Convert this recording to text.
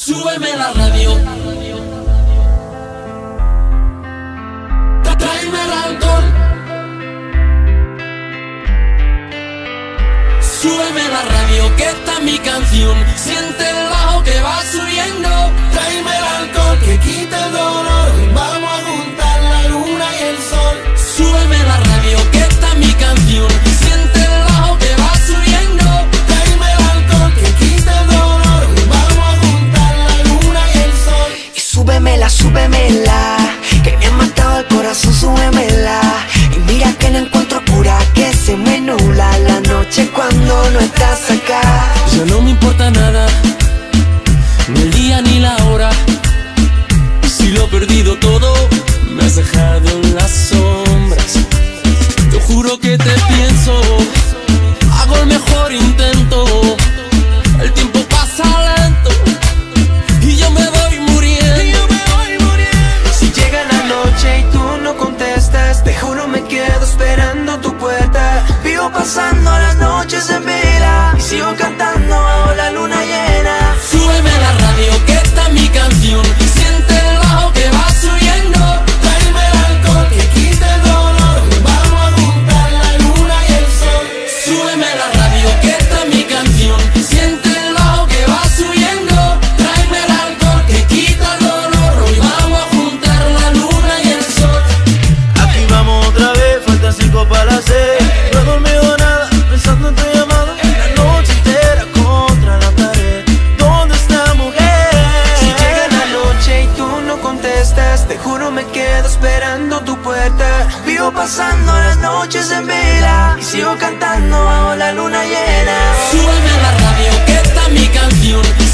Súbeme la radio. Tráeme el alcohol. Súbeme la radio, que esta es mi canción. Siente el bajo que va subiendo. Tráeme el alcohol que quita el dolor. Vamos a juntar la luna y el sol. Súbeme la radio, que esta es mi canción. Siente el bajo que va subiendo. Tráeme el alcohol que quita el dolor. Vamos a juntar la luna y el sol. Y súbemela, súbemela, que me ha matado el corazón, súbemela. Y mira que la encuentro pura, que se me nubla la noche cuando no estás acá. Ya no me importa nada, ni el día ni la hora. Si lo he perdido todo, me has dejado en las sombras. Te juro que te pienso, hago el mejor intento. El tiempo pasa lento y yo me voy muriendo. Si llega la noche y tú no contestas, te juro me quedo esperando tu puerta. Vivo pasando las noches en vela y sigo cantando bajo la luna llena. Súbeme la radio, que esta es mi canción. Siente el bajo que va subiendo. Tráeme el alcohol que quita el dolor. Vamos a juntar la luna y el sol. Súbeme la radio, que esta es mi canción. Siente el bajo que va subiendo. Tráeme el alcohol que quita el dolor. Hoy vamos a juntar la luna y el sol. Aquí vamos otra vez, faltan 5 para las 6. No he dormido nada, pensando en tu llamada. La noche entera contra la pared. ¿Dónde está, mujer? Si llega la noche y tú no contestas, te juro me quedo esperando tu puerta. Vivo pasando las noches en vela y sigo cantando bajo la luna llena. Súbeme la radio, que esta es mi canción.